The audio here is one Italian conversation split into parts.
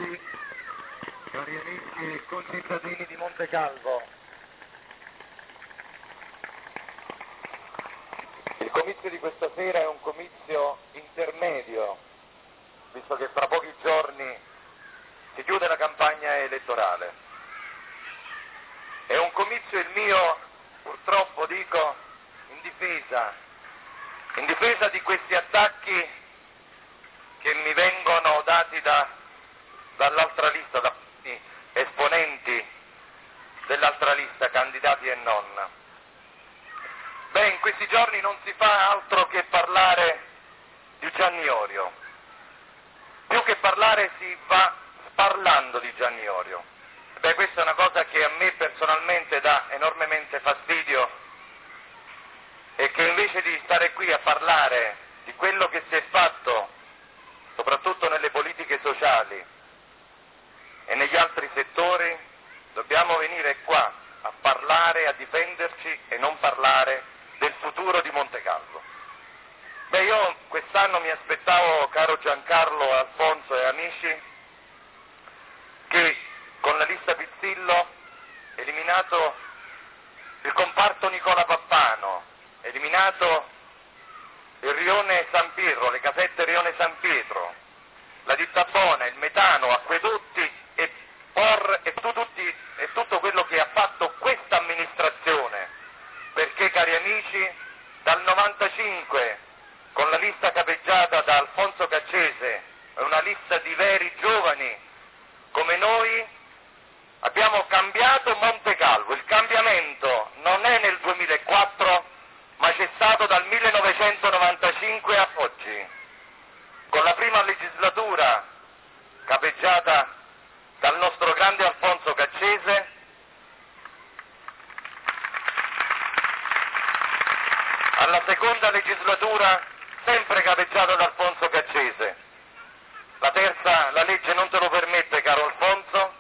tutti, cari amici e concittadini di Montecalvo. Il comizio di questa sera è un comizio intermedio, visto che fra pochi giorni si chiude la campagna elettorale. È un comizio il mio, purtroppo dico, in difesa di questi attacchi che mi vengono dati dall'altra lista, da esponenti dell'altra lista, candidati e non. Beh, in questi giorni non si fa altro che parlare di Gianni Orio. Più che parlare si va parlando di Gianni Orio. Beh, questa è una cosa che a me personalmente dà enormemente fastidio e che invece di stare qui a parlare di quello che si è fatto, soprattutto nelle politiche sociali e negli altri settori, dobbiamo venire qua a parlare, a difenderci e non parlare del futuro di Montecalvo. Beh, io quest'anno mi aspettavo, caro Giancarlo, Alfonso e amici, che con la lista Pizzillo, eliminato il comparto Nicola Pappano, eliminato il rione San Pietro, le casette rione San Pietro, la ditta Bona, il metano, acquedotti e tutto quello che ha fatto questa amministrazione, perché, cari amici, dal 95 con la lista capeggiata da Alfonso Caccese, una lista di veri giovani come noi, abbiamo cambiato Montecalvo. Il cambiamento non è nel 2004, ma c'è stato dal 1995 a oggi. Con la prima legislatura capeggiata dal nostro grande Alfonso Caccese, alla seconda legislatura sempre capeggiata da Alfonso Caccese. La terza, la legge non te lo permette, caro Alfonso,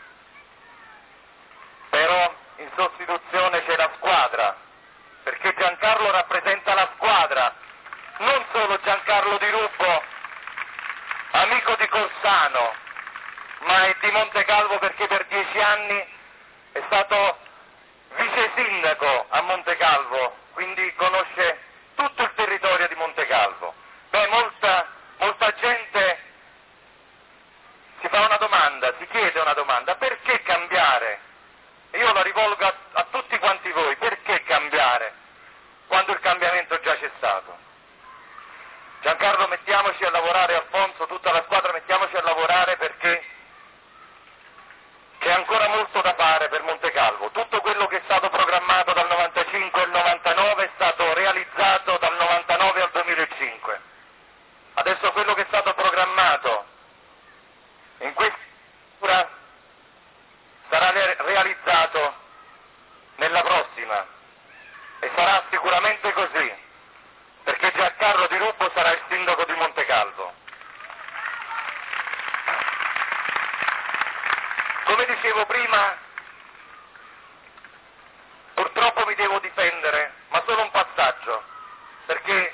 però in sostituzione c'è la squadra, perché Giancarlo rappresenta la squadra, non solo Giancarlo Di Rubbo, amico di Corsano, ma è di Montecalvo perché per 10 anni è stato vice sindaco a Montecalvo, quindi conosce tutto il territorio di Montecalvo. Beh, molta gente si fa una domanda, si chiede una domanda: perché cambiare? E io la rivolgo a tutti quanti voi: perché cambiare quando il cambiamento già c'è stato? Giancarlo, mettiamoci a lavorare, Alfonso, tutta la squadra, mettiamoci a lavorare, perché c'è ancora molto da fare per Montecalvo. Tutto quello che è stato programmato dal 95 al 99 è stato realizzato dal 99 al 2005. Adesso quello che è stato programmato in questa sarà realizzato nella prossima, e sarà sicuramente così, perché Giancarlo Di Rubbo sarà il sindaco di Montecalvo. Come dicevo prima, purtroppo mi devo difendere, ma solo un passaggio, perché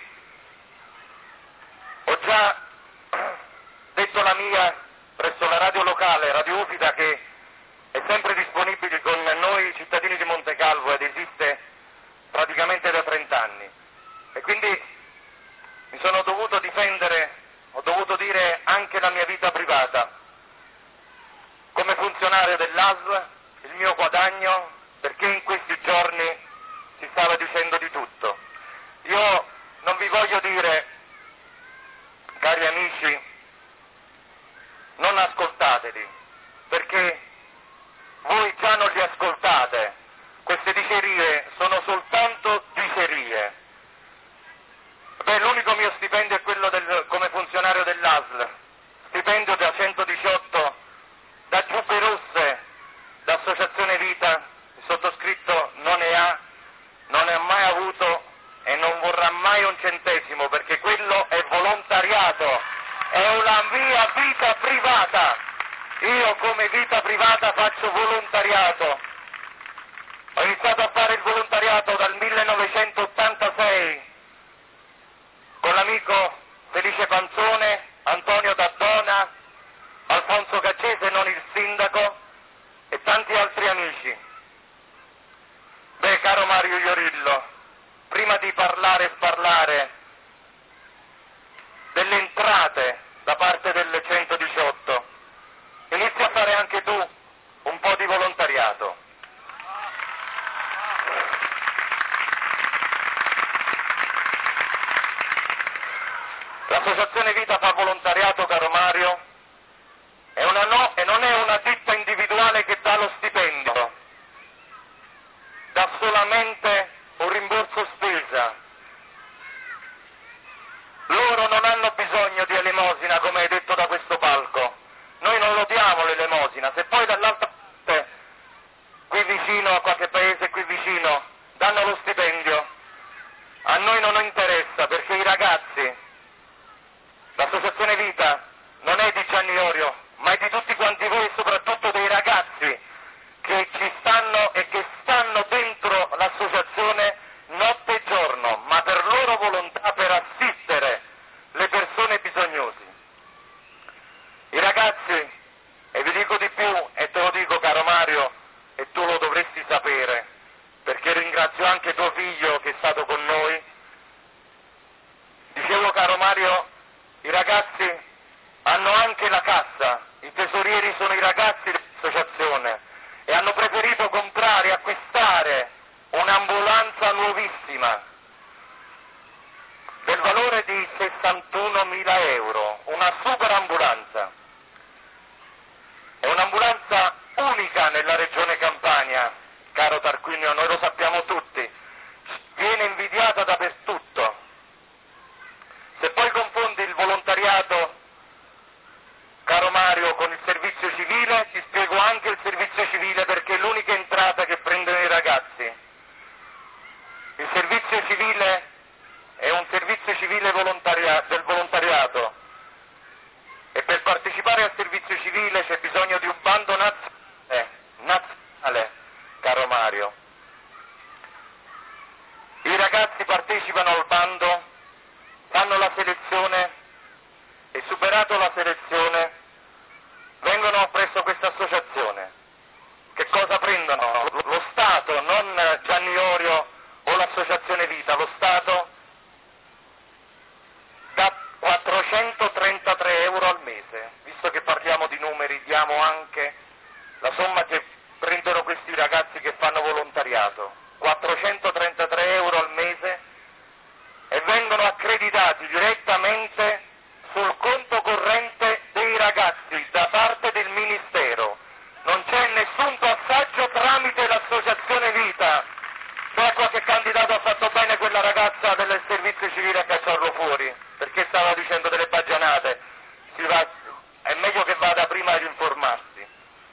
ho già detto la mia presso la radio locale, Radio Ufita, che è sempre disponibile con noi cittadini di Montecalvo ed esiste praticamente da 30 anni. E quindi mi sono dovuto difendere, ho dovuto dire anche la mia vita privata. Come funzionario dell'ASL, il mio guadagno, perché in questi giorni si stava dicendo di tutto. Io non vi voglio dire, cari amici, non ascoltateli, perché voi già non li ascoltate. Queste dicerie sono soltanto dicerie. Beh, l'unico mio stipendio è quello come funzionario dell'ASL, stipendio da 118 da Giubbe Rosse, da Associazione Vita. Il sottoscritto non ha mai avuto e non vorrà mai un centesimo, perché quello è volontariato, è una mia vita privata. Io come vita privata faccio volontariato. Ho iniziato a fare il volontariato dal 1986 con l'amico Felice Panzone, Antonio Daddona, Alfonso Caccese L'associazione Vita fa volontariato, caro Mario, e non è una ditta individuale che dà lo stipendio, dà solamente un rimborso spesa. Loro non hanno bisogno di elemosina, come hai detto da questo palco. Noi non lo diamo l'elemosina. Se poi dall'altra parte, qui vicino, a qualche paese qui vicino, danno lo stipendio, a noi non interessa, perché i ragazzi, l'associazione Vita non è di Gianni Iorio, ma è di tutti quanti voi e soprattutto dei ragazzi che ci stanno e che stanno dentro l'associazione notte e giorno, ma per loro volontà, per assistere le persone bisognose. I ragazzi, e vi dico di più, e te lo dico caro Mario, e tu lo dovresti sapere, perché ringrazio anche tuo figlio che è stato con noi. Dicevo caro Mario, i ragazzi hanno anche la cassa, i tesorieri sono i ragazzi dell'associazione e hanno preferito comprare, acquistare un'ambulanza nuovissima del valore di 61.000 euro, una super ambulanza. È un'ambulanza unica nella regione Campania, caro Tarquinio, noi lo sappiamo tutti, viene invidiata dappertutto. Se poi confondi il volontariato, caro Mario, con il servizio civile, ti spiego anche il servizio civile perché è l'unica entrata che prendono i ragazzi. Il servizio civile è un servizio civile del volontariato e per partecipare al servizio civile c'è bisogno di un bando nazionale, caro Mario. I ragazzi partecipano al bando, fanno la selezione e superato la selezione vengono presso questa associazione. Che cosa prendono? Lo Stato, non Gianni Iorio o l'associazione Vita, lo Stato dà 433 euro al mese. Visto che parliamo di numeri, diamo anche la somma che prendono questi ragazzi che fanno volontariato. 433 euro al mese e vengono accreditati direttamente sul conto corrente dei ragazzi da parte del Ministero. Non c'è nessun passaggio tramite l'associazione Vita. Se qualche candidato ha fatto bene quella ragazza del servizio civile a cacciarlo fuori, perché stava dicendo delle baggianate. È meglio che vada prima ad informarsi.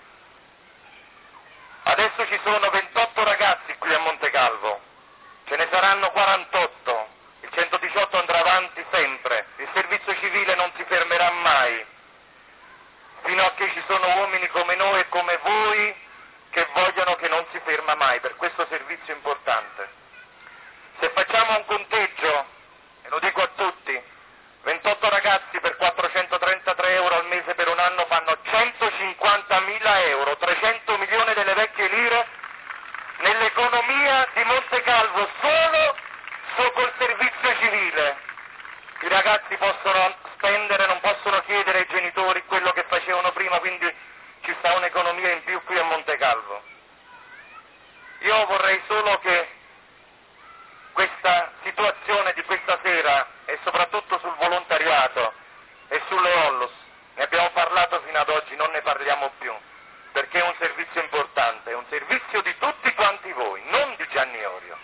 Adesso ci sono 28 ragazzi qui a Montecalvo, ce ne saranno 48, il 118 andrà avanti sempre, il servizio civile non si fermerà mai, fino a che ci sono uomini come noi e come voi che vogliono che non si ferma mai per questo servizio importante. Se facciamo un conteggio, e lo dico a tutti, 28 ragazzi per 433 euro al mese per un anno fanno 150.000 euro, 300 milioni delle vecchie lire nell'economia di Montecalvo solo col servizio civile. I ragazzi possono spendere, non possono chiedere ai genitori quello che facevano prima, quindi ci sta un'economia in più qui a Montecalvo. Io vorrei solo che questa situazione di questa sera e soprattutto sul volontariato e sulle Onlus, ne abbiamo parlato fino ad oggi, non ne parliamo più, perché è un servizio importante, è un servizio di tutti quanti voi, non di Gianni Iorio.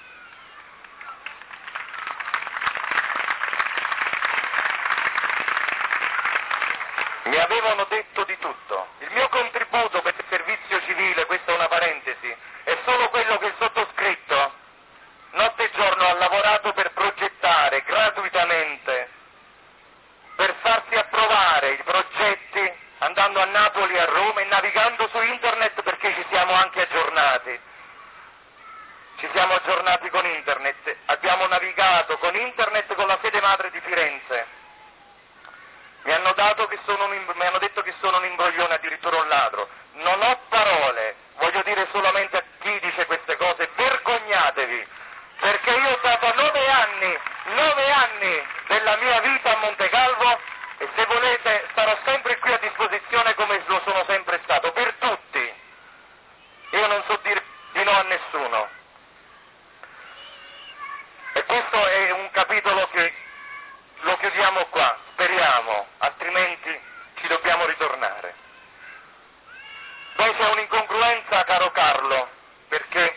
Mi avevano detto di tutto. Il mio contributo per il servizio civile, questa è una parentesi, è solo quello che il sottoscritto notte e giorno ha lavorato per progettare gratuitamente, per farsi approvare i progetti andando a Napoli, a Roma e navigando su internet, perché ci siamo anche aggiornati. Ci siamo aggiornati con internet, abbiamo navigato con internet con la sede madre di Firenze. Mi hanno detto che sono un imbroglione, addirittura un ladro. Non ho parole, voglio dire solamente a chi dice queste cose, vergognatevi, perché io ho dato 9 anni della mia vita a Montecalvo e se volete starò sempre qui a disposizione come lo sono sempre stato, per tutti. Io non so dire di no a nessuno. E questo è un capitolo che lo chiudiamo qua. Speriamo ritornare. Poi c'è un'incongruenza, caro Carlo, perché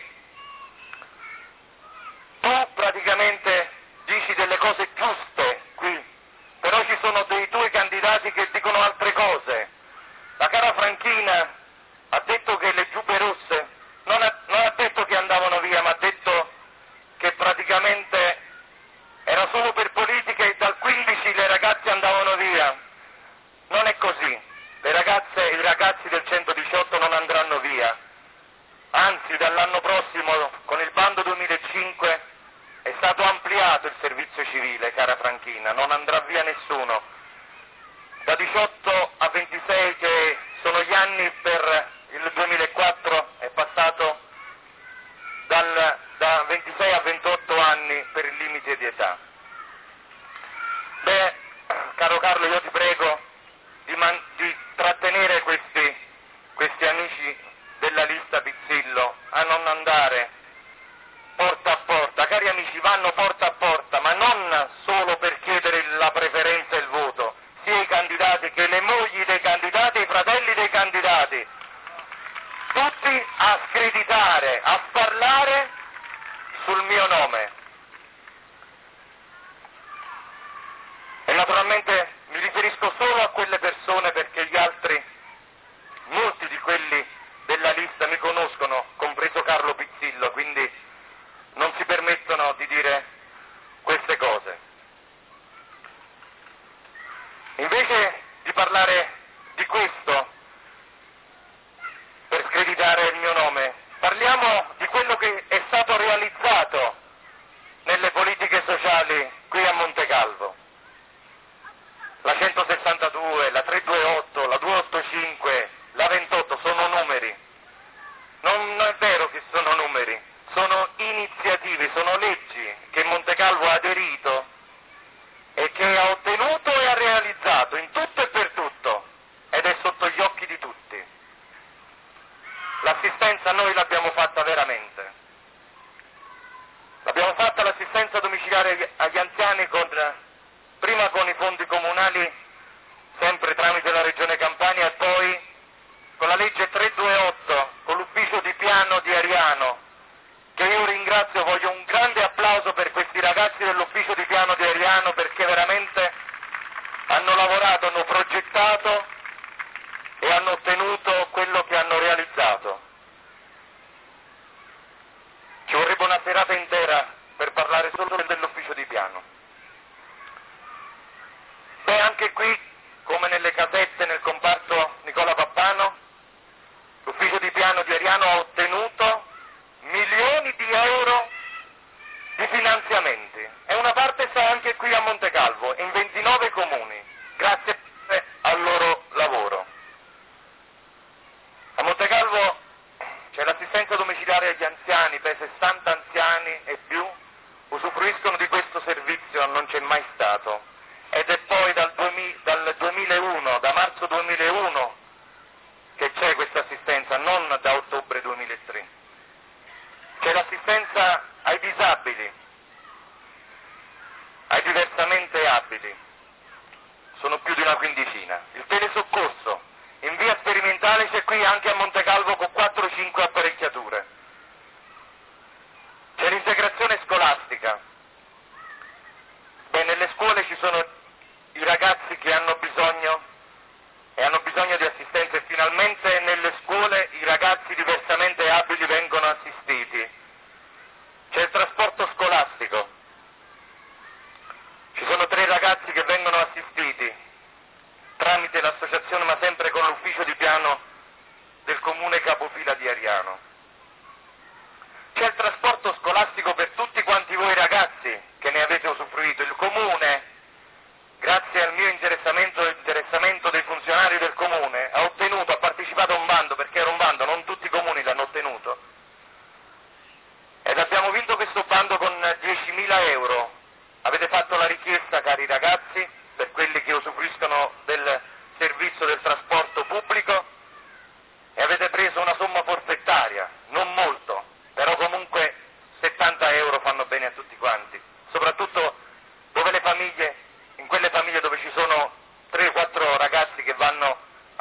tu praticamente dici delle cose giuste qui, però ci sono dei tuoi candidati che dicono altre cose. La cara Franchina ha detto che le giubbe rosse, non ha detto che andavano via, ma ha detto che praticamente era solo per politica e dal 15 le ragazze andavano via. Non è così, le ragazze e i ragazzi del 118 non andranno via, anzi dall'anno prossimo con il bando 2005 è stato ampliato il servizio civile, cara Franchina, non andrà via nessuno. Da 18 a 26 che sono gli anni per il 2004 è passato da 26 a 28 anni per il limite di età. Beh, caro Carlo, io ti prego di trattenere questi amici della lista Pizzillo a non andare porta a porta. Cari amici, vanno porta a porta, ma non solo per chiedere la preferenza e il voto, sia i candidati che le mogli dei candidati e i fratelli dei candidati, tutti a screditare, a parlare sul mio nome. E naturalmente mi riferisco solo a quelle persone perché gli altri, molti di quelli della lista mi conoscono, compreso Carlo Pizzillo, quindi non si permettono di dire queste cose. Invece di parlare di questo, per screditare il mio nome, parliamo di quello che è stato realizzato nelle politiche sociali qui a Montecalvo. La 162, la 328, la 285, la 28 sono numeri. Non è vero che sono numeri, sono iniziative, sono leggi che Montecalvo ha aderito e che ha ottenuto e ha realizzato in tutto e per tutto, ed è sotto gli occhi di tutti. L'assistenza noi l'abbiamo fatta veramente. L'abbiamo fatta l'assistenza domiciliare agli anziani prima con i fondi comunali, sempre tramite la Regione Campania, e poi con la legge 328, con l'ufficio di piano di Ariano, che io ringrazio, voglio un grande applauso per questi ragazzi dell'ufficio di piano di Ariano, perché veramente hanno lavorato, hanno progettato e hanno ottenuto quello che hanno realizzato. Ci vorrebbe una serata intera per parlare solo dell'ufficio di piano. Beh, anche qui, come nelle casette nel comparto Nicola Pappano, l'ufficio di piano di Ariano ha ottenuto milioni di euro di finanziamenti e una parte sta anche qui a Montecalvo, in 29 comuni, grazie al loro lavoro. A Montecalvo c'è l'assistenza domiciliare agli anziani, per 60 anziani e più usufruiscono di questo servizio, non c'è mai stato. Ed è poi dal 2001, da marzo 2001, che c'è questa assistenza, non da ottobre 2003. C'è l'assistenza ai disabili, ai diversamente abili, sono più di una quindicina. Il telesoccorso, in via sperimentale c'è qui anche a Montecalvo con 4-5 apparecchiature. C'è l'integrazione scolastica. Beh, nelle scuole ci sono i ragazzi che hanno bisogno di assistenza e finalmente nelle scuole i ragazzi diversamente abili vengono assistiti. C'è il trasporto scolastico. Ci sono 3 ragazzi che vengono assistiti tramite l'associazione, ma sempre con l'ufficio di piano del comune capofila di Ariano. C'è il trasporto scolastico per tutti quanti voi ragazzi che ne avete usufruito. Il comune, grazie al mio interessamento dei funzionari del comune, ha partecipato a un bando, perché era un bando, non tutti i comuni l'hanno ottenuto, ed abbiamo vinto questo bando con 10.000 euro. Avete fatto la richiesta, cari ragazzi, per quelli che usufruiscono del servizio del trasporto pubblico, e avete preso una somma forfettaria, non molto, però comunque 70 euro fanno bene a tutti quanti, soprattutto dove in quelle famiglie dove ci sono 3-4 ragazzi che vanno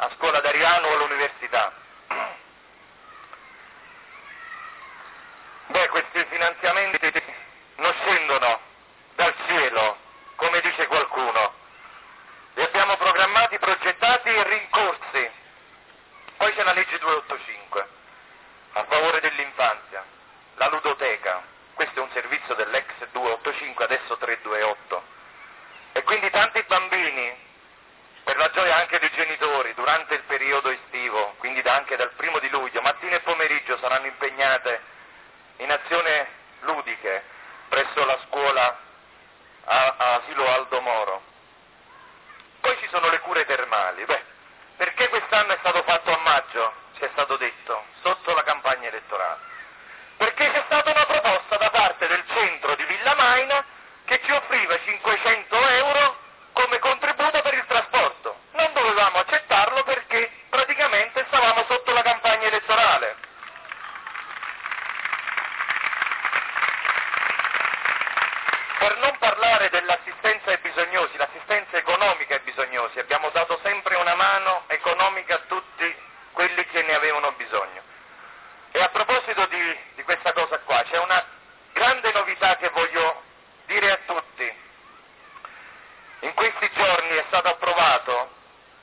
nuovo all'università. Beh, questi finanziamenti non scendono dal cielo, come dice qualcuno. Li abbiamo programmati, progettati e rincorsi. Poi c'è la legge 285 a favore dell'infanzia, la ludoteca. Questo è un servizio dell'ex 285, adesso 328. E quindi tanti bambini, per la gioia anche dei genitori, durante il periodo estivo, quindi anche dal 1 luglio, mattina e pomeriggio saranno impegnate in azioni ludiche presso la scuola asilo Aldo Moro. Poi ci sono le cure termali. Perché quest'anno è stato fatto a maggio, ci è stato detto, sotto la campagna elettorale? Perché c'è stata una proposta da parte del centro di Villa Maina che ci offriva 500 euro come contributo per il trasporto. Non dovevamo accettarlo perché praticamente stavamo sotto la campagna elettorale. Per non parlare dell'assistenza ai bisognosi, l'assistenza economica ai bisognosi, abbiamo dato sempre una mano economica a tutti quelli che ne avevano bisogno. E a proposito di questa cosa qua, c'è una grande novità che voglio dire a tutti. In questi giorni è stato approvato,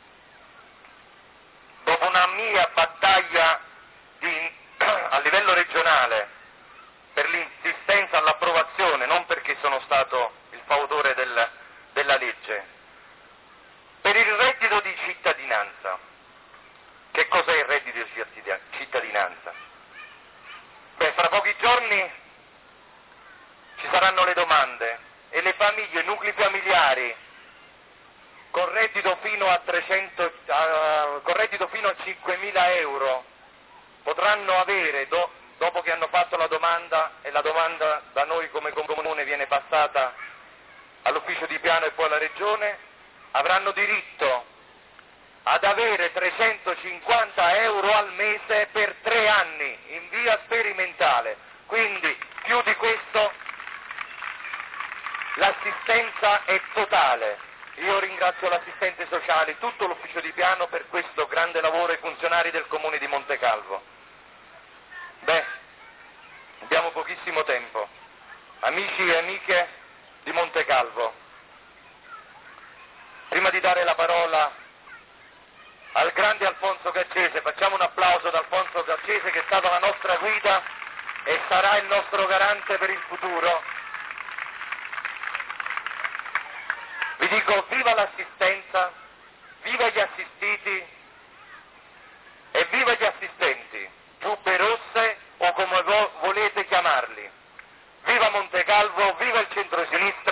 dopo una mia battaglia a livello regionale, per l'insistenza all'approvazione, non perché sono stato il fautore della legge, per il reddito di cittadinanza. Che cos'è il reddito di cittadinanza? Fra pochi giorni ci saranno le domande e le famiglie, i nuclei familiari con reddito fino a 5.000 euro potranno avere, dopo che hanno fatto la domanda, e la domanda da noi come comune viene passata all'ufficio di piano e poi alla regione, avranno diritto ad avere 350 euro al mese per 3 anni in via sperimentale. Quindi più di questo l'assistenza è totale. Io ringrazio l'assistente sociale, tutto l'ufficio di piano per questo grande lavoro e i funzionari del comune di Montecalvo. Abbiamo pochissimo tempo. Amici e amiche di Montecalvo, prima di dare la parola al grande Alfonso Gaggese, facciamo un applauso ad Alfonso Gaggese che è stata la nostra guida e sarà il nostro garante per il futuro. Vi dico viva l'assistenza, viva gli assistiti e viva gli assistenti, giubbe rosse o come volete chiamarli. Viva Montecalvo, viva il centro-sinistra.